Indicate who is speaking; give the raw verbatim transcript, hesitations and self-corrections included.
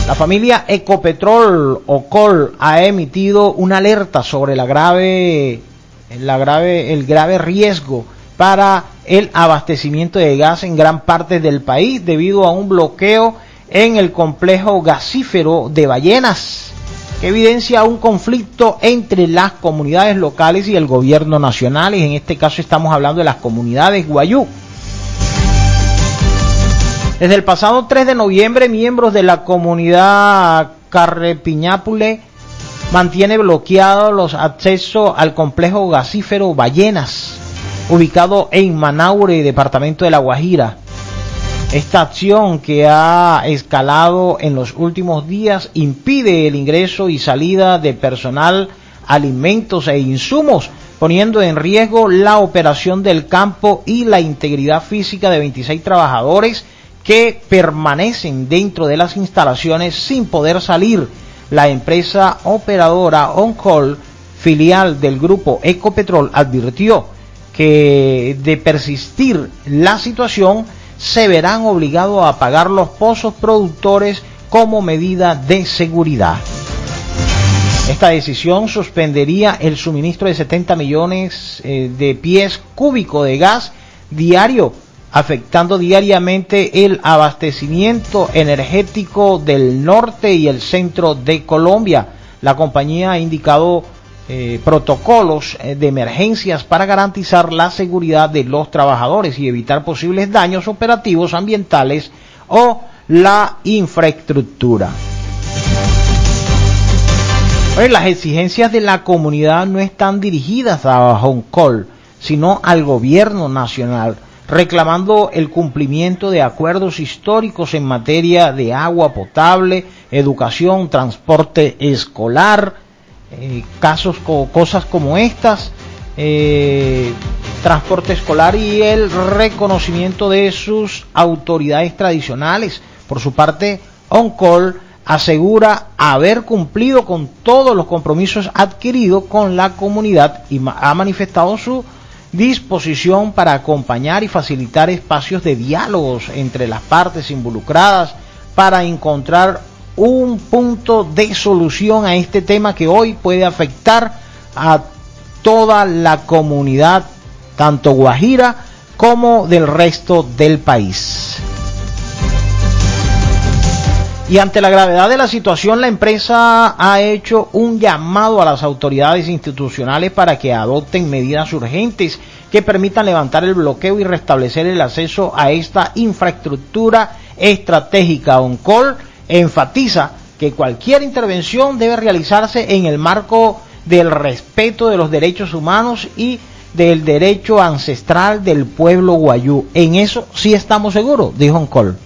Speaker 1: La familia Ecopetrol Ocol ha emitido una alerta sobre la grave, la grave, el grave riesgo para el abastecimiento de gas en gran parte del país debido a un bloqueo en el complejo gasífero de Ballenas, que evidencia un conflicto entre las comunidades locales y el gobierno nacional, y en este caso estamos hablando de las comunidades Guayú. Desde el pasado tres de noviembre, miembros de la comunidad Carrepiñápule mantiene bloqueados los accesos al complejo gasífero Ballenas, ubicado en Manaure, departamento de La Guajira. Esta acción, que ha escalado en los últimos días, impide el ingreso y salida de personal, alimentos e insumos, poniendo en riesgo la operación del campo y la integridad física de veintiséis trabajadores que permanecen dentro de las instalaciones sin poder salir. La empresa operadora OnCall, filial del grupo Ecopetrol, advirtió que de persistir la situación se verán obligados a apagar los pozos productores como medida de seguridad. Esta decisión suspendería el suministro de setenta millones eh, de pies cúbicos de gas diario, afectando diariamente el abastecimiento energético del norte y el centro de Colombia. La compañía ha indicado eh, protocolos de emergencias para garantizar la seguridad de los trabajadores y evitar posibles daños operativos, ambientales o la infraestructura. Pues las exigencias de la comunidad no están dirigidas a OnCall, sino al gobierno nacional, reclamando el cumplimiento de acuerdos históricos en materia de agua potable, educación, transporte escolar, eh, casos co cosas como estas, eh, transporte escolar y el reconocimiento de sus autoridades tradicionales. Por su parte, OnCall asegura haber cumplido con todos los compromisos adquiridos con la comunidad y ma ha manifestado su disposición para acompañar y facilitar espacios de diálogos entre las partes involucradas para encontrar un punto de solución a este tema que hoy puede afectar a toda la comunidad, tanto guajira como del resto del país. Y ante la gravedad de la situación, la empresa ha hecho un llamado a las autoridades institucionales para que adopten medidas urgentes que permitan levantar el bloqueo y restablecer el acceso a esta infraestructura estratégica. OnCall enfatiza que cualquier intervención debe realizarse en el marco del respeto de los derechos humanos y del derecho ancestral del pueblo guayú. En eso sí estamos seguros, dijo OnCall.